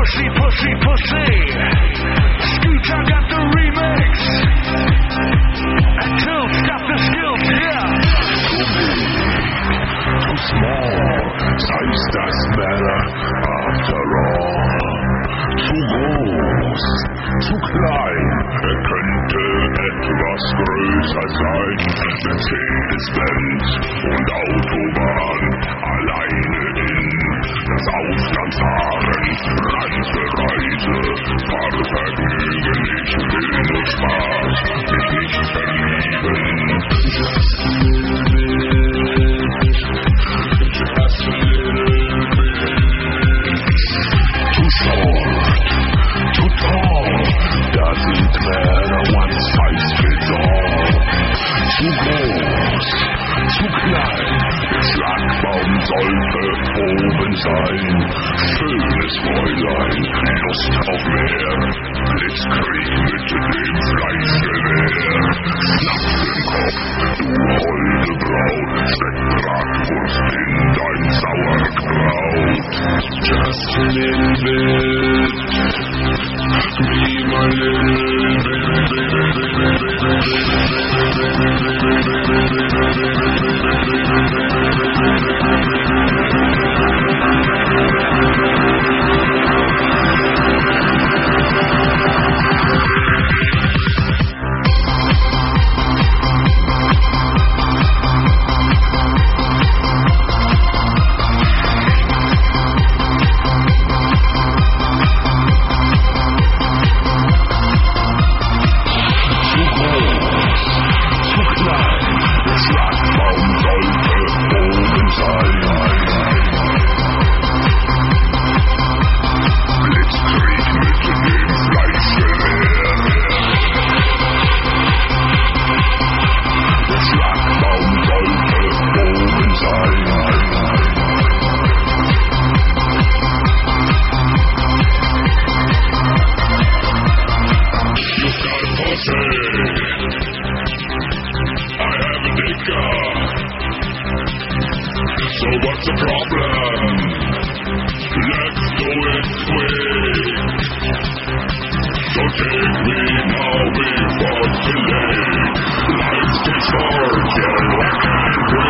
pussy, pussy, pussy. Scooter got the remix. And Tilt's got the skills, yeah. Too big, too small, size doesn't matter after all. Zu groß, zu klein, könnte etwas größer sein. Mercedes-Benz und Autobahn, alleine in das Ausland fahren. Reise, Fahrvergnügen, ich will nur Spaß, mich nicht verlieben. Just a little bit, just a little bit. Too short, too tall, doesn't matter, one size fits all. Zu groß, zu klein, der Schlagbaum sollte oben sein. Schönes Fräulein, Lust auf mehr, Blitzkrieg mit dem Fleischgewehr. Schnapp im Kopf, du holde Braut, steck Bratwurst in dein Sauerkraut. Just a little bit, be my little bit. So what's the problem? Let's do it quick. So take me now before it's too late. Life's too short, yeah, I can't wait.